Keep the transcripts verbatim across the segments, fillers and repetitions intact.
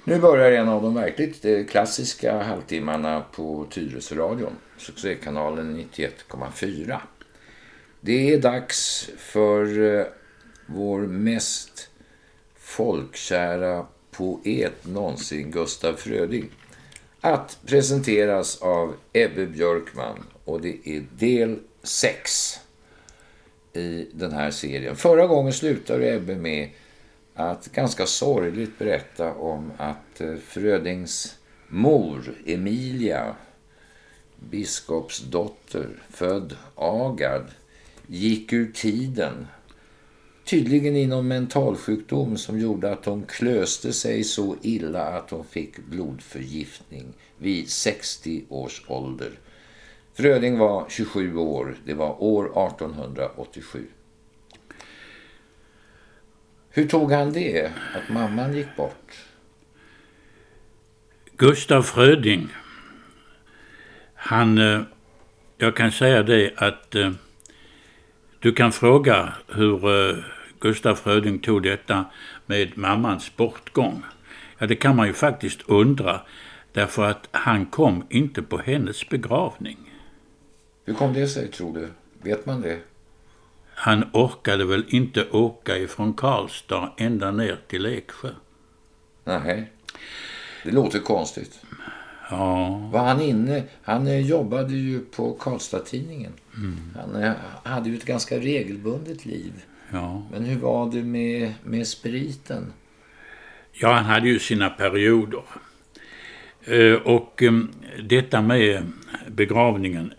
Nu börjar en av de verkligt klassiska halvtimmarna på Tyresöradion, succékanalen nittioett komma fyra. Det är dags för vår mest folkkära poet någonsin, Gustaf Fröding, att presenteras av Ebbe Björkman, och det är del sex i den här serien. Förra gången slutade Ebbe med att ganska sorgligt berätta om att Frödings mor Emilia, biskopsdotter, född Agard, gick ur tiden. Tydligen inom mentalsjukdom som gjorde att hon klöste sig så illa att hon fick blodförgiftning vid sextio års ålder. Fröding var tjugosju år, det var år artonhundraåttiosju. Hur tog han det, att mamman gick bort? Gustaf Fröding, han, jag kan säga det att du kan fråga hur Gustaf Fröding tog detta med mammans bortgång. Ja, det kan man ju faktiskt undra, därför att han kom inte på hennes begravning. Hur kom det sig, tror du? Vet man det? Han orkade väl inte åka ifrån Karlstad ända ner till Eksjö. Nej, det låter konstigt. Ja. Var han inne? Han jobbade ju på Karlstad-tidningen. Mm. Han hade ju ett ganska regelbundet liv. Ja. Men hur var det med, med spriten? Ja, han hade ju sina perioder. Och detta med begravningen,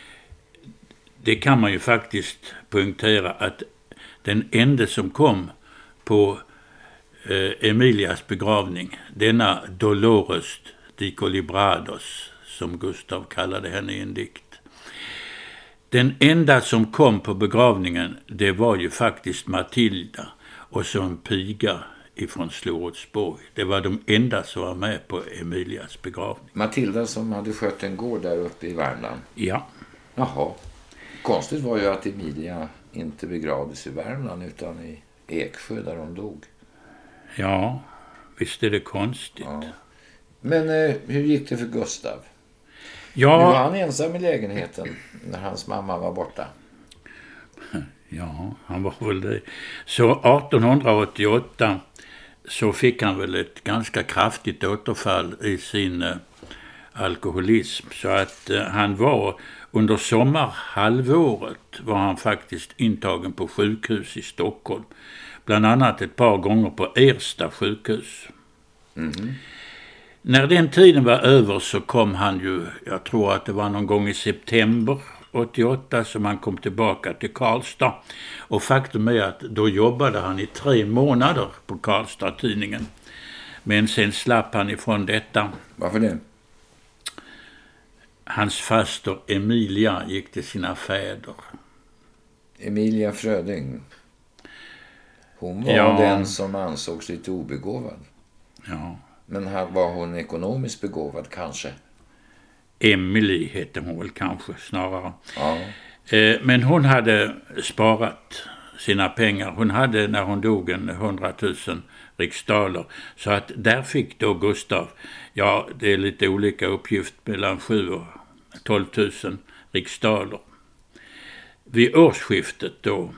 det kan man ju faktiskt poängtera att den enda som kom på eh, Emilias begravning, denna Dolores de Colibrados, som Gustav kallade henne i en dikt. Den enda som kom på begravningen, det var ju faktiskt Matilda och så en piga ifrån Slorudsborg. Det var de enda som var med på Emilias begravning. Matilda som hade skött en gård där uppe i Värmland? Ja. Jaha. Konstigt var ju att Emilia inte begravdes i Värmland utan i Eksjö där hon dog. Ja, visst är det konstigt. Ja. Men eh, hur gick det för Gustav? Ja. Nu var han ensam i lägenheten när hans mamma var borta. Ja, han var väl det. Så artonhundraåttioåtta så fick han väl ett ganska kraftigt återfall i sin eh, alkoholism. Så att eh, han var under sommarhalvåret var han faktiskt intagen på sjukhus i Stockholm. Bland annat ett par gånger på Ersta sjukhus. Mm. När den tiden var över så kom han ju, jag tror att det var någon gång i september åttioåtta som han kom tillbaka till Karlstad. Och faktum är att då jobbade han i tre månader på Karlstad-tidningen. Men sen slapp han ifrån detta. Varför det? Hans faster Emilia gick till sina fäder. Emilia Fröding. Hon var ja. den som ansågs lite obegåvad. Ja. Men var hon ekonomiskt begåvad kanske? Emily hette hon väl kanske snarare. Ja. Men hon hade sparat sina pengar. Hon hade när hon dog en hundratusen riksdaler. Så att där fick då Gustav, ja det är lite olika uppgift, mellan sju och tolvtusen riksdaler. Vid årsskiftet då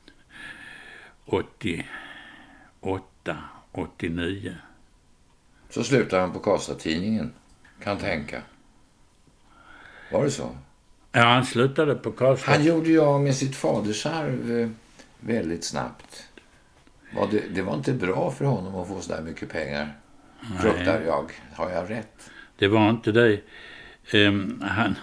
åttioåtta åttionio. Så slutade han på Karlstad-tidningen, kan tänka. Var det så? Ja, han slutade på Karlstad. Han gjorde ju av med sitt fadersarv väldigt snabbt. Var det, det var inte bra för honom att få så där mycket pengar. Nej. Fruktar jag. Har jag rätt? Det var inte det. Um, han,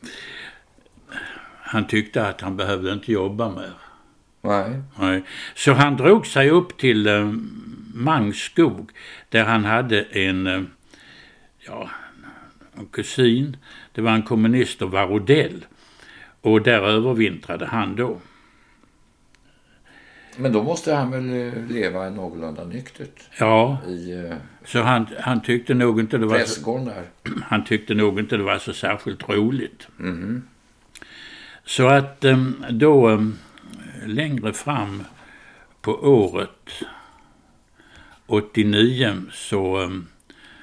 han tyckte att han behövde inte jobba mer. Nej. Nej. Så han drog sig upp till um, Mangskog där han hade en, um, ja, en kusin. Det var en kommunist och var Rodell. Och där övervintrade han då. Men då måste han väl leva någorlunda nyktert. Ja, i, uh, så han, han tyckte nog inte det var så, där. han tyckte nog inte det var så särskilt roligt. Mm-hmm. Så att um, då um, längre fram på året åttionio så um,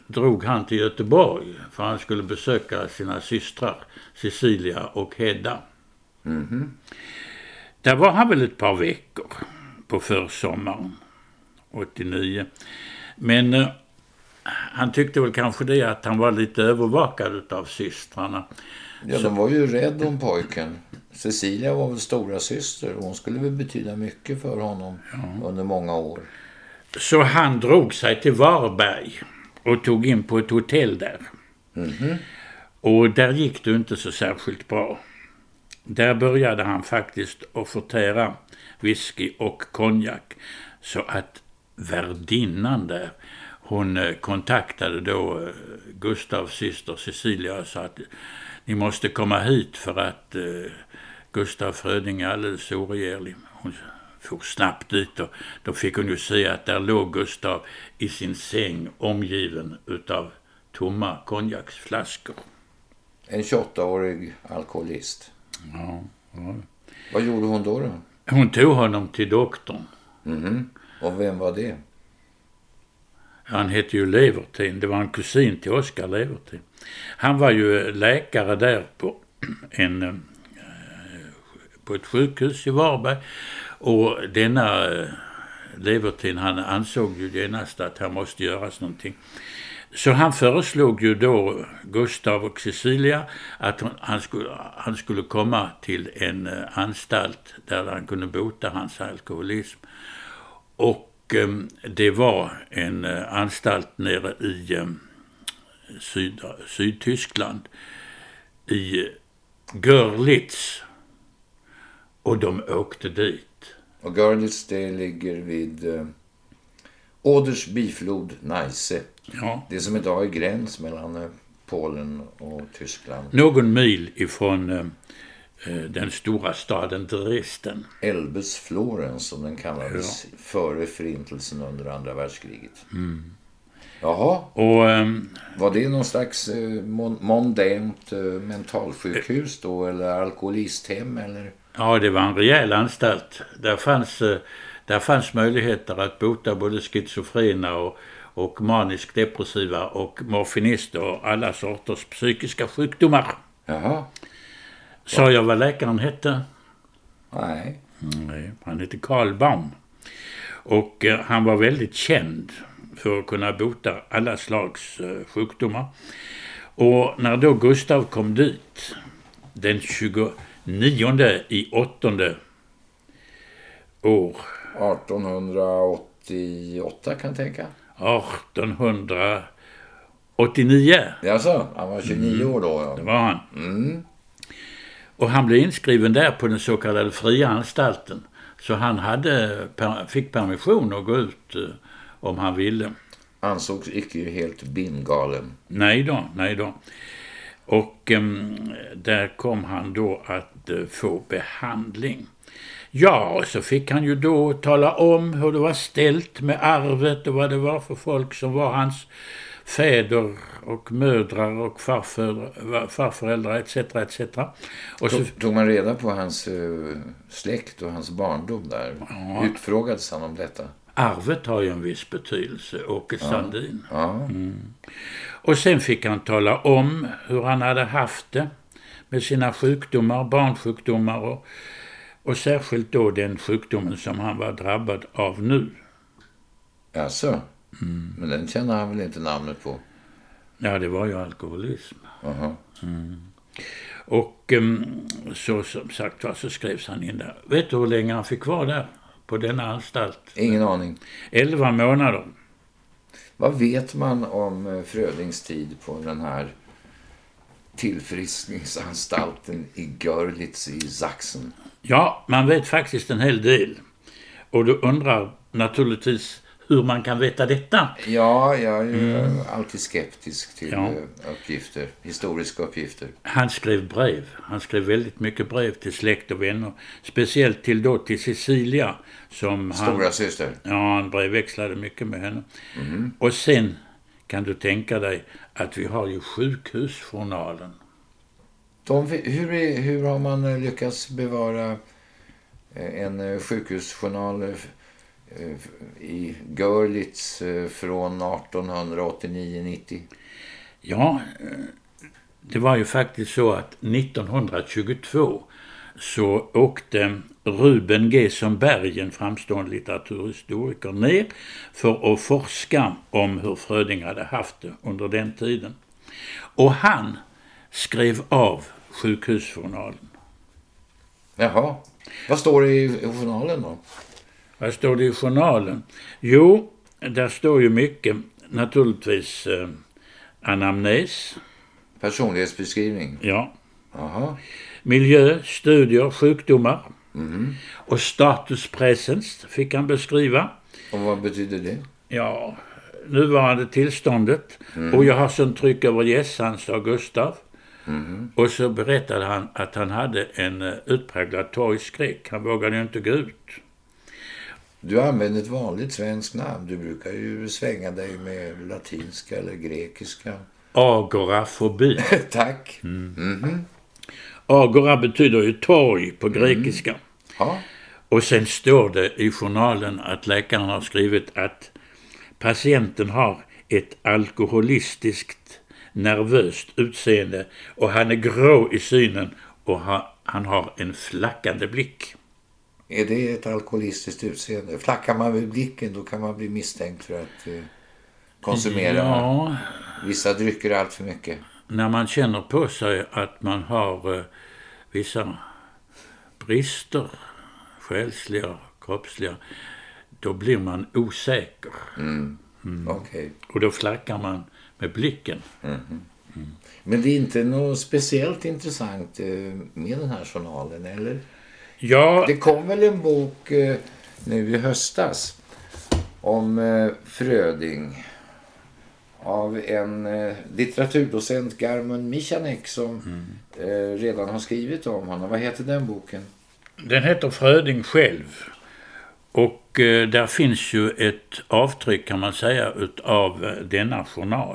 drog han till Göteborg för han skulle besöka sina systrar Cecilia och Hedda. Mm-hmm. Där var han väl ett par veckor på försommaren åttionio. Men eh, han tyckte väl kanske det att han var lite övervakad av systrarna. Ja, så de var ju rädd om pojken. Cecilia var väl stora syster och hon skulle väl betyda mycket för honom ja. under många år. Så han drog sig till Varberg och tog in på ett hotell där. Mm-hmm. Och där gick det inte så särskilt bra. Där började han faktiskt att förtära whisky och konjak så att värdinnan där, hon kontaktade då Gustavs syster Cecilia och sa att ni måste komma hit för att eh, Gustav Fröding är alldeles oregerlig. Hon for snabbt dit och då fick hon ju se att där låg Gustav i sin säng omgiven utav tomma konjaksflaskor. En tjugoåttaårig alkoholist. Ja, ja. Vad gjorde hon då då? Hon tog honom till doktorn. Mm-hmm. Och vem var det? Han hette ju Levertin. Det var en kusin till Oskar Levertin. Han var ju läkare där på, en, på ett sjukhus i Varberg. Och denna Levertin, han ansåg ju genast att han måste göras någonting. Så han föreslog ju då Gustav och Cecilia att han skulle, han skulle komma till en anstalt där han kunde bota hans alkoholism. Och um, det var en uh, anstalt nere i um, Syd, Sydtyskland, i Görlitz. Och de åkte dit. Och Görlitz, det ligger vid uh, Oders biflod Neisse. Ja. Det som idag är gräns mellan uh, Polen och Tyskland. Någon mil ifrån uh, den stora staden Dresden. Elbes Florens som den kallades ja. före förintelsen under andra världskriget. Mm. Jaha, och, um, var det någon slags uh, mon- mondänt uh, mentalsjukhus då eller alkoholisthem eller? Ja, det var en rejäl anstalt. Där fanns, uh, där fanns möjligheter att bota både schizofrena och, och manisk depressiva och morfinister och alla sorters psykiska sjukdomar. Jaha. Sa jag vad läkaren hette? Nej. Nej, han hette Karl Baum. Och uh, han var väldigt känd för att kunna bota alla slags uh, sjukdomar. Och när då Gustav kom dit den tjugonionde i åttonde år. artonhundraåttioåtta kan jag tänka. artonhundraåttionio. Jaså, han var tjugonio mm. år då. Ja. Det var han. Mm. Och han blev inskriven där på den så kallade fria anstalten. Så han hade, fick permission att gå ut uh, om han ville. Ansågs icke helt bindgalen. Nej då, nej då. Och um, där kom han då att uh, få behandling. Ja, så fick han ju då tala om hur det var ställt med arvet och vad det var för folk som var hans fäder och mödrar och farföräldrar, farföräldrar et cetera et cetera. Och så tog man reda på hans uh, släkt och hans barndom där? Ja. Utfrågades han om detta? Arvet har ju en viss betydelse, Åke Sandin. Ja. Ja. Mm. Och sen fick han tala om hur han hade haft det med sina sjukdomar, barnsjukdomar och, och särskilt då den sjukdomen som han var drabbad av nu. Alltså, mm. men den känner han väl inte namnet på? Ja, det var ju alkoholism. Uh-huh. Mm. Och um, så som sagt var så skrevs han in där. Vet du hur länge han fick vara där på denna anstalt? Ingen aning. Elva månader. Vad vet man om Frödings tid på den här tillfriskningsanstalten i Görlitz i Sachsen? Ja, man vet faktiskt en hel del. Och du undrar naturligtvis hur man kan veta detta. Ja, jag är ju mm. alltid skeptisk till ja. uppgifter, historiska uppgifter. Han skrev brev. Han skrev väldigt mycket brev till släkt och vänner. Speciellt till då till Cecilia. Som Stora han, syster. Ja, han brevväxlade mycket med henne. Mm. Och sen kan du tänka dig att vi har ju sjukhusjournalen. De, hur, är, hur har man lyckats bevara en sjukhusjournal i Görlitz från arton åttionio nittio? Ja, det var ju faktiskt så att nittonhundratjugotvå så åkte Ruben Gesenberg, en framstående litteraturhistoriker, ner för att forska om hur Fröding hade haft det under den tiden. Och han skrev av sjukhusjournalen. Jaha. Vad står det i journalen då? Vad står det i journalen? Jo, där står ju mycket. Naturligtvis eh, anamnes. Personlighetsbeskrivning. Ja. Aha. Miljö, studier, sjukdomar. Mm. Och status presens fick han beskriva. Och vad betyder det? Ja, nuvarande tillståndet. Mm. Och jag har sån tryck över gässan, sa Gustav. Mm. Och så berättade han att han hade en utpräglad torgskräck. Han vågade ju inte gå ut. Du använder ett vanligt svenskt namn. Du brukar ju svänga dig med latinska eller grekiska. Agorafobi. Tack. Mm. Mm-hmm. Agora betyder ju torg på grekiska. Mm. Ja. Och sen står det i journalen att läkaren har skrivit att patienten har ett alkoholistiskt nervöst utseende och han är grå i synen och ha, han har en flackande blick. Är det ett alkoholistiskt utseende? Flackar man vid blicken då kan man bli misstänkt för att eh, konsumera ja, vissa drycker allt för mycket. När man känner på sig att man har eh, vissa brister, själsliga, kroppsliga, då blir man osäker. Mm. Mm. Okay. Och då flackar man med blicken. Mm. Mm. Men det är inte något speciellt intressant eh, med den här journalen, eller? Ja. Det kom väl en bok eh, nu i höstas om eh, Fröding av en eh, litteraturdocent, Garmund Michanek, som mm. eh, redan har skrivit om honom. Vad heter den boken? Den heter Fröding själv. Och eh, där finns ju ett avtryck, kan man säga, utav eh, denna journal.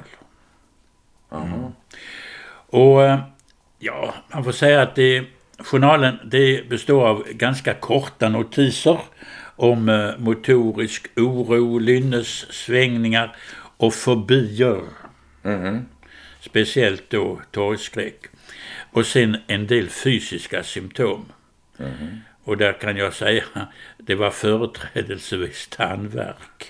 Mm. Och eh, ja, man får säga att det, journalen det består av ganska korta notiser om eh, motorisk oro, lynnes, svängningar och fobier. Mm. Speciellt då torgskräck. Och sen en del fysiska symptom. Mm. Och där kan jag säga, det var företrädelsevis tandvärk.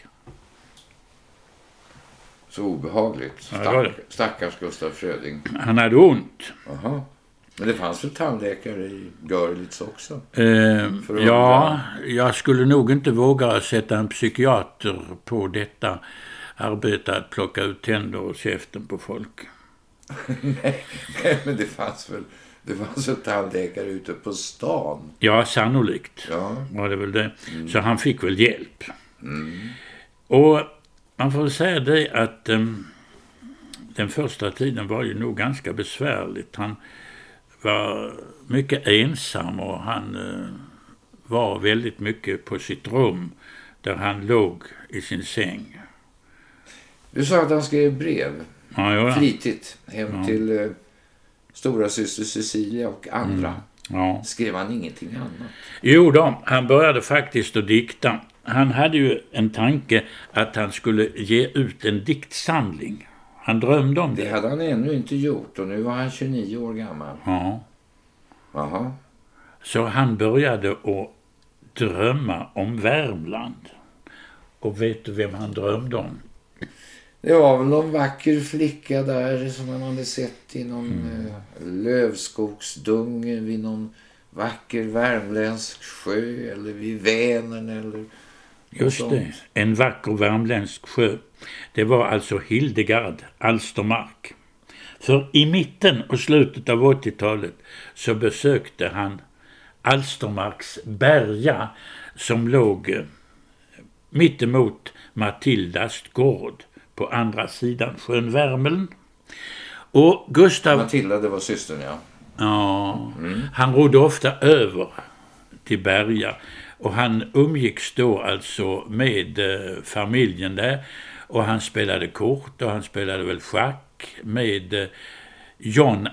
Så obehagligt. Stack, ja, stackars Gustaf Fröding. Han hade ont. Aha. Men det fanns väl tandläkare i Görlitz också? Eh, ja, jag skulle nog inte våga sätta en psykiater på detta arbete att plocka ut tänder och käften på folk. nej, men det fanns väl det fanns väl tandläkare ute på stan? Ja, sannolikt. Ja. Var det väl det. Mm. Så han fick väl hjälp. Mm. Och man får säga det att um, den första tiden var ju nog ganska besvärligt. Han var mycket ensam och han uh, var väldigt mycket på sitt rum där han låg i sin säng. Du sa att han skrev brev. Ja, ja. Flitigt hem ja. till uh, stora syster Cecilia och andra. Mm. Ja. Skrev han ingenting annat? Jo då, han började faktiskt att dikta. Han hade ju en tanke att han skulle ge ut en diktsamling. Han drömde om det. Det hade han ännu inte gjort och nu var han tjugonio år gammal. Ja. Aha. Så han började att drömma om Värmland. Och vet du vem han drömde om? Det var väl någon vacker flicka där som man hade sett i någon mm. lövskogsdunge vid någon vacker värmländsk sjö eller vid Vänern eller just sånt. Det, en vacker värmländsk sjö. Det var alltså Hildegard Alstermark. För i mitten och slutet av åttiotalet så besökte han Alstermarks berga som låg mittemot Matildas gård på andra sidan sjön Värmeln. Och Gustav... Matilda, det var systern, ja. Ja, mm. Han rodde ofta över till Berga och han umgicks då alltså med eh, familjen där och han spelade kort och han spelade väl schack med eh, John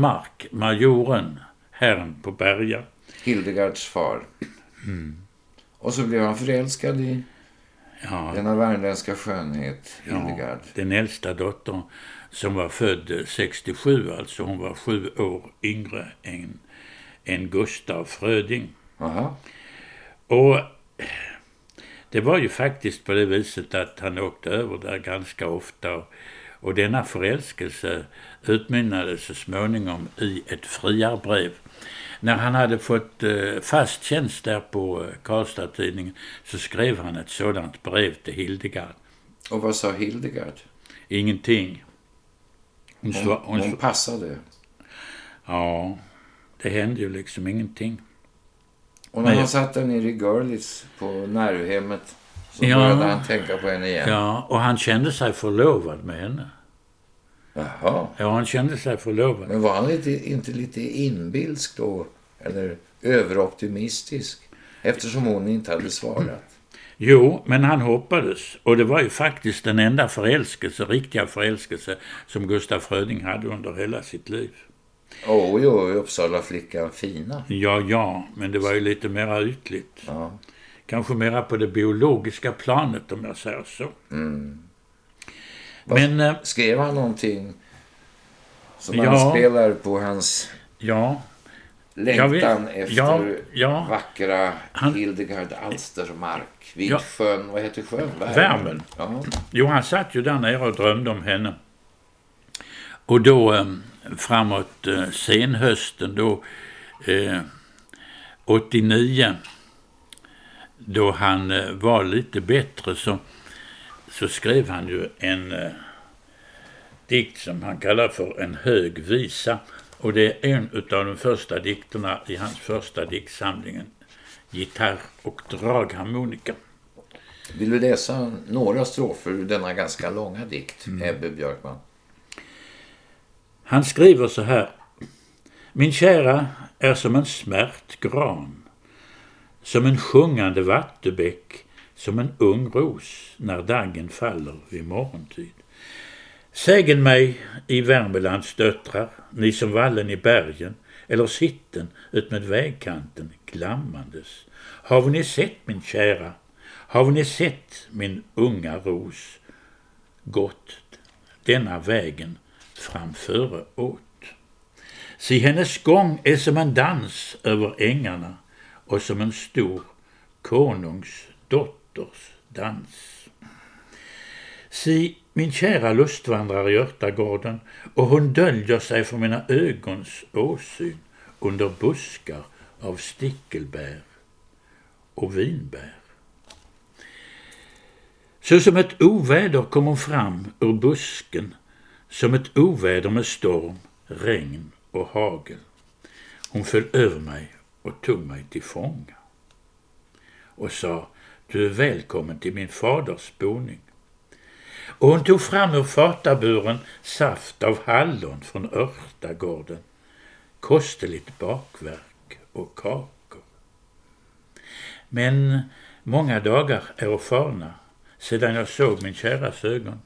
Alstermark, majoren, herren på Berga. Hildegards far. Mm. Och så blev han förälskad i ja, denna värmländska skönhet, Hildegard. Ja, den äldsta dottern som var född sextiosju, alltså hon var sju år yngre än, än Gustav Fröding. Aha. Och det var ju faktiskt på det viset att han åkte över där ganska ofta, och, och denna förälskelse utmynnade så småningom i ett friarbrev. När han hade fått eh, fast tjänst där på eh, Karlstad-tidningen så skrev han ett sådant brev till Hildegard. Och vad sa Hildegard? Ingenting. Hon, Hon, sva, hon, hon passade. Ja, det hände ju liksom ingenting. Och när Nej. han satt där nere i Görlitz på Närhemmet så Ja. började han tänka på henne igen. Ja, och han kände sig förlovad med henne. Jaha. Ja, han kände sig förlovad. Men var han lite, inte lite inbilsk då? Eller överoptimistisk? Eftersom hon inte hade svarat. Jo, men han hoppades. Och det var ju faktiskt den enda förälskelse, riktiga förälskelse, som Gustav Fröding hade under hela sitt liv. Åh oh, jo, Uppsala flickan fina. Ja, ja, men det var ju lite mera ytligt. Ja. Kanske mera på det biologiska planet, om jag säger så. Mm. Men, eh, skrev han någonting som ja, han spelar på hans ja, längtan vet, efter ja, ja, vackra han, Hildegard Alstermark vid ja, sjön, vad heter sjön? Värmen. Ja. Jo, han satt ju där nere och drömde om henne. Och då eh, framåt eh, senhösten då eh, åttionio, då han eh, var lite bättre, så, så skrev han ju en eh, dikt som han kallar för en hög visa. Och det är en av de första dikterna i hans första diktsamlingen, Gitarr och dragharmonika. Vill du läsa några strofer ur denna ganska långa dikt, Mm. Ebbe Björkman? Han skriver så här: Min kära är som en smärt gran, som en sjungande vattebäck, som en ung ros när daggen faller vid morgontid. Sägen mig i Värmelands döttrar, ni som vallen i bergen, eller sitten ut med vägkanten glammandes. Har ni sett min kära, har ni sett min unga ros, gått denna vägen framföre åt. Se, hennes gång är som en dans över ängarna och som en stor konungs dotters dans. Se, min kära lustvandrar i örtagården, och hon döljer sig för mina ögons åsyn under buskar av stickelbär och vinbär. Så som ett oväder kom hon fram ur busken, som ett oväder med storm, regn och hagel. Hon föll över mig och tog mig till fånga och sa: du är välkommen till min faders boning. Och hon tog fram ur fataburen saft av hallon från örtagården, kosteligt bakverk och kakor. Men många dagar är och farna sedan jag såg min käras ögon.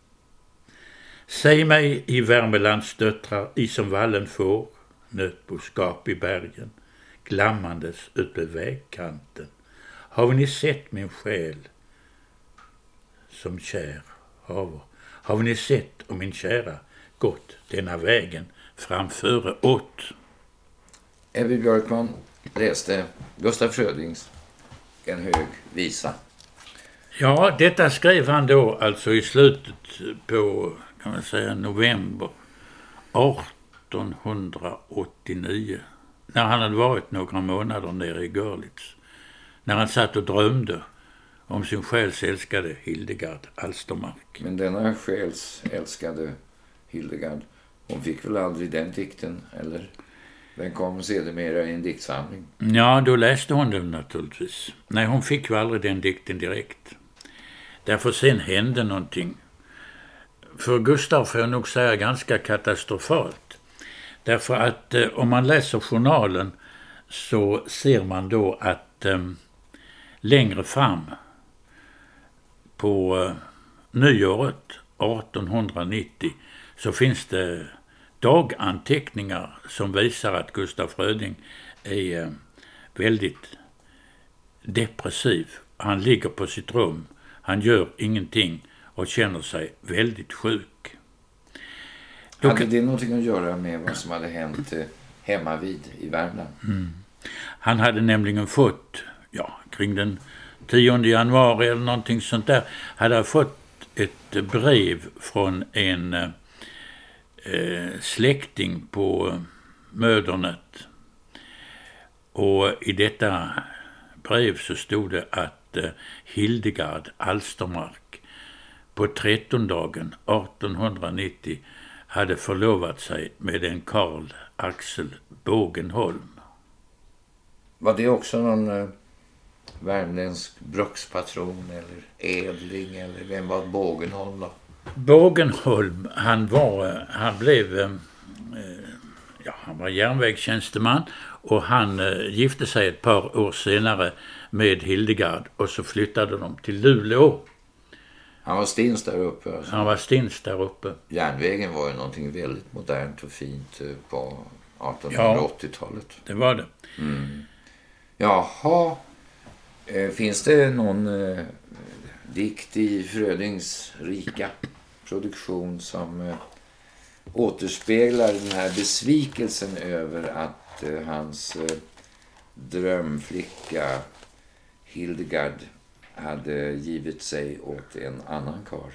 Säg mig i Värmelands döttrar, i som vallen får, nötboskap i bergen, glammandes ut vid vägkanten. Har ni sett min själ som kär haver? Har ni sett om min kära gått denna vägen framföre åt? Ebbe Björkman läste Gustav Frödings En hög visa. Ja, detta skrev han då alltså i slutet på, kan man säga, november artonhundraåttionio. När han hade varit några månader nere i Görlitz. När han satt och drömde om sin själs älskade Hildegard Alstermark. Men denna själs älskade Hildegard, hon fick väl aldrig den dikten, eller? Den kom sedermera i en diktsamling. Ja, då läste hon den naturligtvis. Nej, hon fick ju aldrig den dikten direkt. Därför sen hände någonting. För Gustav får jag nog säga ganska katastrofalt. Därför att eh, om man läser journalen så ser man då att eh, längre fram på eh, nyåret artonhundranittio så finns det daganteckningar som visar att Gustav Fröding är eh, väldigt depressiv. Han ligger på sitt rum. Han gör ingenting och känner sig väldigt sjuk. Då hade det någonting att göra med vad som hade hänt hemma vid i Värmland? Mm. Han hade nämligen fått, ja, kring den tionde januari eller någonting sånt där, hade han fått ett brev från en eh, släkting på Mödernet. Och i detta brev så stod det att eh, Hildegard Alstermark på trettondagen artonhundranittio hade förlovat sig med en Karl Axel Bågenholm. Var det också någon eh, värmländsk brukspatron eller edling, eller vem var Bågenholm då? Bågenholm, han var, han blev, eh, ja, han var järnvägstjänsteman och han eh, gifte sig ett par år senare med Hildegard och så flyttade de till Luleå. Han var stins där uppe. Alltså. Han var stins där uppe. Järnvägen var ju någonting väldigt modernt och fint på artonhundraåttiotalet. Ja, det var det. Mm. Jaha, eh, finns det någon eh, dikt i Frödings rika produktion som eh, återspeglar den här besvikelsen över att eh, hans eh, drömflicka Hildegard hade givit sig åt en annan karl?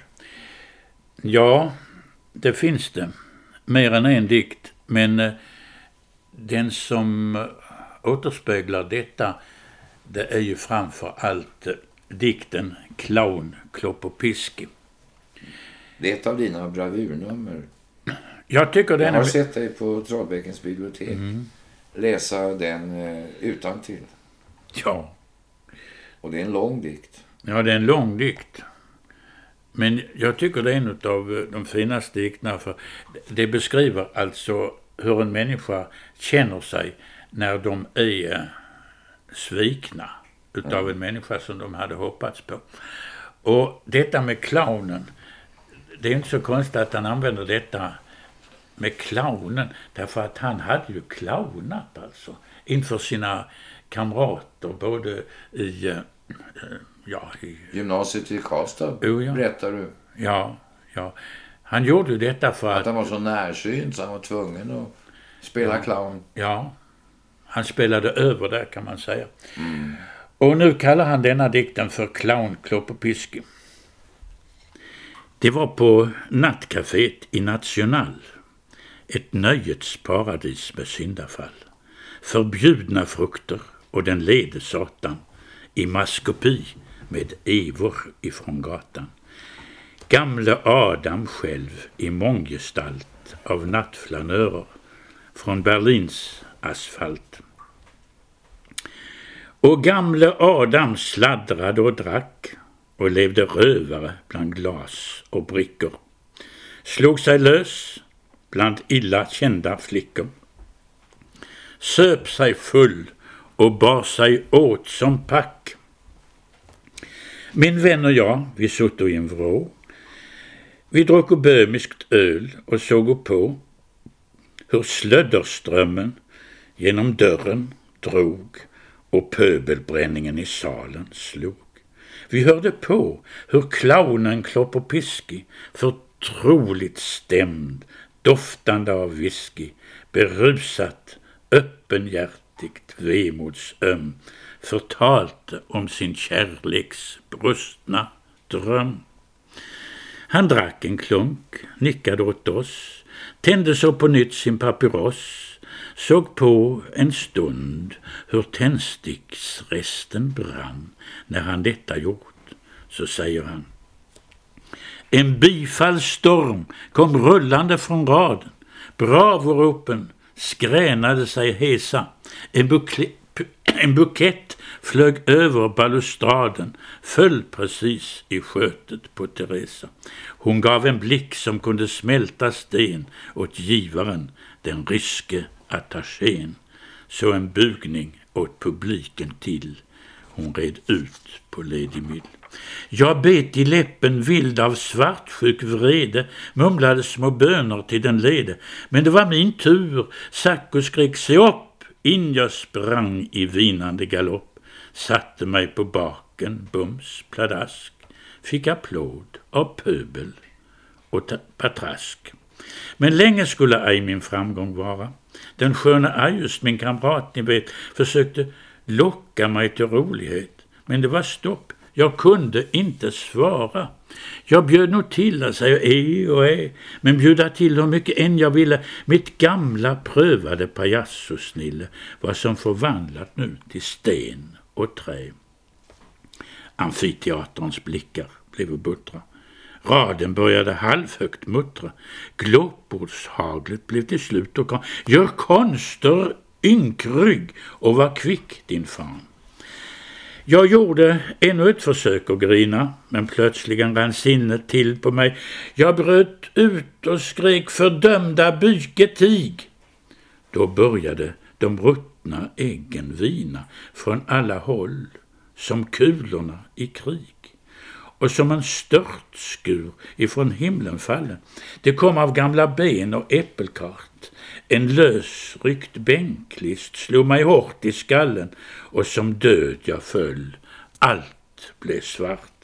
Ja, det finns det. Mer än en dikt. Men eh, den som återspeglar detta, det är ju framför allt eh, dikten Clown, Kloppopiski. Det är ett av dina bravurnummer. Jag tycker den Jag har är... sett dig på Trollbäckens bibliotek Mm. läsa den eh, utantill. Ja. Och det är en lång dikt. Ja, det är en lång dikt. Men jag tycker det är en av de finaste dikterna, för det beskriver alltså hur en människa känner sig när de är svikna utav mm. en människa som de hade hoppats på. Och detta med clownen, det är inte så konstigt att han använder detta med clownen, därför att han hade ju clownat alltså inför sina kamrater, både i, ja, i gymnasiet i Karlstad, oh, ja. berättar du. Ja, ja. Han gjorde ju detta för att... Att han var så närsynt så han var tvungen att spela ja, clown. Ja, han spelade över där kan man säga. Mm. Och nu kallar han denna dikten för Clown, Kloppopiski. Det var på nattcaféet i National. Ett nöjets paradis med syndafall. Förbjudna frukter och den lede satan i maskopi med evor ifrån gatan. Gamle Adam själv i månggestalt av nattflanörer från Berlins asfalt. Och gamle Adam sladdrade och drack och levde rövare bland glas och brickor. Slog sig lös bland illa kända flickor. Söp sig full och bar sig åt som pack. Min vän och jag, vi satt i en vrå. Vi drack bömiskt öl och såg på hur slödderströmmen genom dörren drog och pöbelbränningen i salen slog. Vi hörde på hur clownen Kloppopiski, förtroligt stämd, doftande av whisky, berusat, öppenhjärtigt vemodsöm, förtalte om sin kärleks brustna dröm. Han drack en klunk, nickade åt oss, tände så på nytt sin papyross, såg på en stund hur tändsticksresten brann. När han detta gjort, så säger han: en bifallsstorm kom rullande från raden. Bravoropen skränade sig hesa. En, bukle- en bukett flög över balustraden, föll precis i skötet på Teresa. Hon gav en blick som kunde smälta sten åt givaren, den ryske attachén. Så en bugning åt publiken till. Hon red ut på Lady Mill. Jag bet i läppen vild av svartsjuk vrede, mumlade små böner till den lede. Men det var min tur, Sacco skrek sig upp, in jag sprang i vinande galopp. satte mig på baken, bums, pladask, fick applåd av pöbel och patrask. Men länge skulle ej min framgång vara. Den sköna Ajus, min kamrat, ni vet, försökte locka mig till rolighet. Men det var stopp. Jag kunde inte svara. Jag bjöd nog till att säga e och e, men bjuda till hur mycket än jag ville. Mitt gamla prövade pajassosnille var som förvandlat nu till sten och trä. Amfiteaterns blickar blev buttra. Raden började halvhögt muttra. Glåpordshaglet blev till slut och kom. Gör konster, ynkrygg och var kvick din fan. Jag gjorde ännu ett försök att grina, men plötsligen rann sinnet till på mig. Jag bröt ut och skrek fördömda byketig. Då började de ruttna äggen vina från alla håll som kulorna i krig. Och som en störtskur ifrån himlen fallen. Det kom av gamla ben och äppelkart. En lösryckt bänklist slog mig hårt i skallen och som död jag föll. Allt blev svart.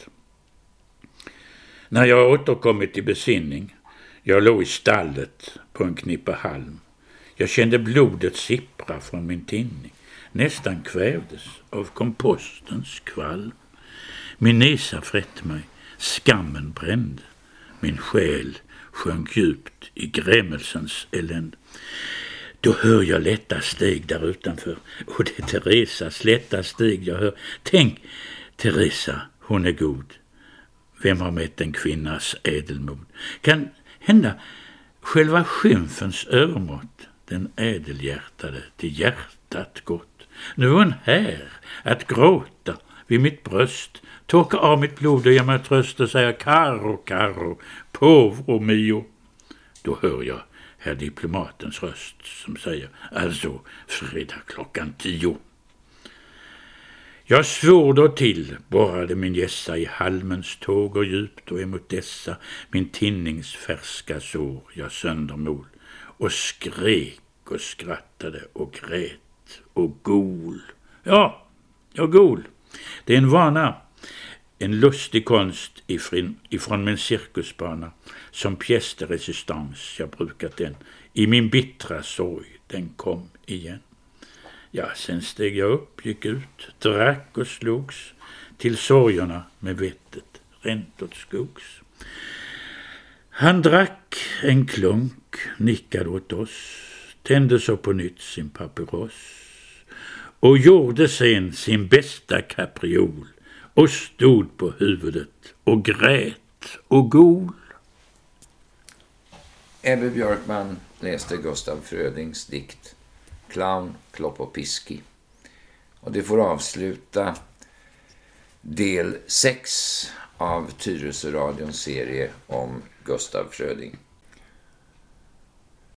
När jag återkommit till besinning, jag låg i stallet på en knippe halm. Jag kände blodet sippra från min tinning. Nästan kvävdes av kompostens kvalm. Min näsa frätt mig, skammen brände. Min själ sjönk djupt i grämelsens eländ. Då hör jag lätta steg där utanför. Och det är Teresas lätta steg jag hör. Tänk, Teresa, hon är god. Vem har mätt en kvinnas ädelmod? Kan hända själva skymfens övermått, den ädelhjärtade till hjärtat gott. Nu är hon här att gråta vid mitt bröst, torka av mitt blod och ge mig tröst och säga caro, caro, povro mio. Då hör jag herr diplomatens röst som säger alltså fredag klockan tio. Jag svor då till, borrade min gässa i halmens tåg och djupt och emot dessa min tinnings färska sår jag söndermol och skrek och skrattade och grät och gol. Ja, ja gol. Det är en vana, en lustig konst ifrån, ifrån min cirkusbana som pièce de résistance jag brukat den. I min bittra sorg, den kom igen. Ja, sen steg jag upp, gick ut, drack och slogs till sorgerna med vettet, rent åt skogs. Han drack en klunk, nickade åt oss, tände så på nytt sin papyros och gjorde sen sin bästa kapriol och stod på huvudet och grät och gol. Ebbe Björkman läste Gustaf Frödings dikt Clown, Klopp och Piski. Och det får avsluta del sex av Tyresö radions serie om Gustaf Fröding.